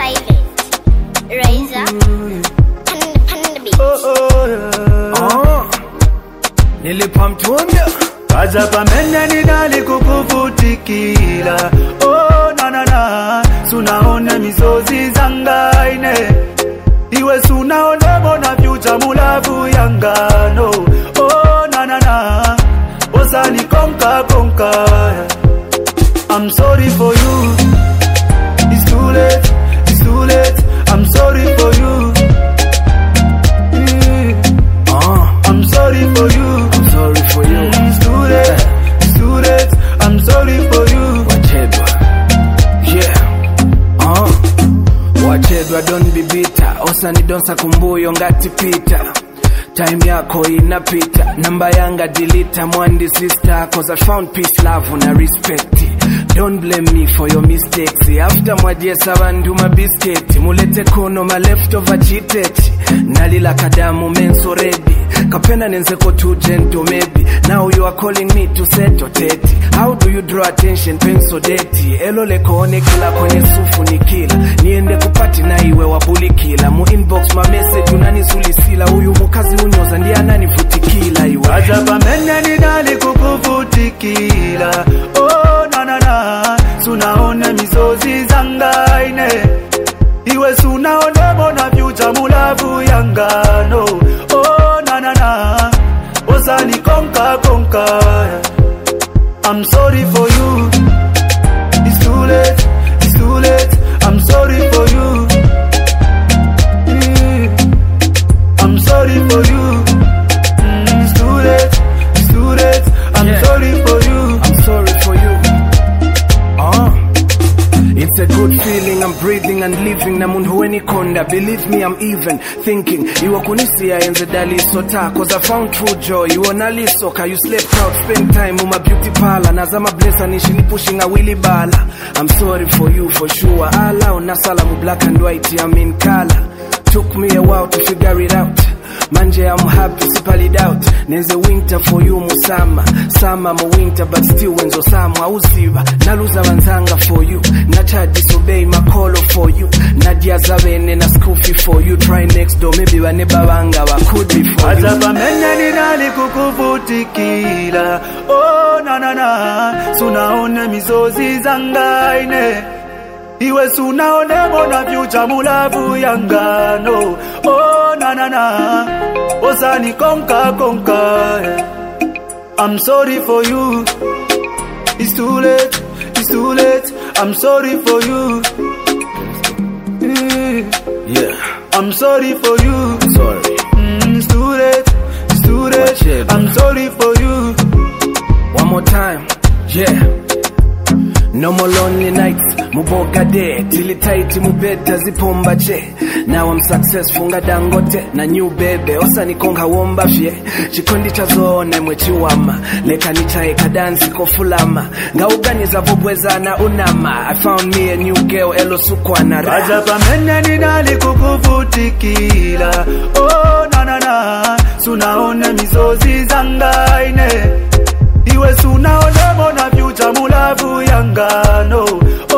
Private Razor and the beat. Nilipamtunda Kaza pamene nidali kukuvutikila. Na sunaona mizozi zangaine. Iwe sunaona bona future mulavu yangano. Na osani konka. I'm sorry for you. It's too late. I'm sorry for you. I'm sorry for you. It's too late. I'm sorry for you. Wachedwa don't be bitter. Osani donsa kumbuyo ngati pita. Time yako inapita. Namba yanga delete mwandi sister. Cause I found peace, love and respect. Don't blame me for your mistakes. After mwajesa bandu mabisketi. Mulete kono ma leftover chiteti. Nalila kadamu menso ready. Kapena nenzeko too gentle maybe. Now you are calling me to settle teti. How do you draw attention penso deti? Elole koone kila kwenye sufu ni kila. Niende kupati na iwe wabuli kila. Mu inbox ma message unani sulisila. Uyu mukazi unyoza ndi anani vutikila iwe. Kaza pamene nidali kukuvutikila. Na sunaona mizozi zangaine. Iwe sunaona bona future mulavu yangano. Na osani konka. I'm sorry for you. It's too late. I'm sorry for you. I'm sorry for you. It's too late. I'm sorry for you. It's a good feeling, I'm breathing and living. Na mundu weni konda, believe me I'm even thinking. Iwa kunisia enze dali sota. Cause I found true joy, you onali soka. You slept out, spend time on my beauty parlor. Nazama blessa nishini pushing a willy bala. I'm sorry for you for sure. Ala unasala mu black and white, I'm in color. Took me a while to figure it out. Manje I'm happy, sipali doubt. Nenze winter for you musama. Summer mu winter but still wenzo sama uziva. Naluza wanzanga for you. Nacha disobey my call for you. Nadia zawene na scoofi for you. Try next door, maybe waneba wanga wa could be for you. Azaba mene nidali kukuvutikila. Na sunaona mizozi zangaine. Iwe sunaona bona future mulavu yangano. Na osani konka. I'm sorry for you. It's too late. I'm sorry for you. I'm sorry for you. Sorry. It's too late. I'm sorry for you. One more time. No more lonely nights, muboga day. Tili tight mubeta zipomba che. Now I'm successful nga Dangote na new baby. Osa nikonga womba fye. Chikondi chazone mwechiwama. Leka nichae kadansi kofulama. Nga uganiza vobweza na unama. I found me a new girl elo sukwana ra. Kaza pamene nidali kukuvutikila. Na sunaona mizozi zangaine. Iwe sunaona bona future mulavu yangano.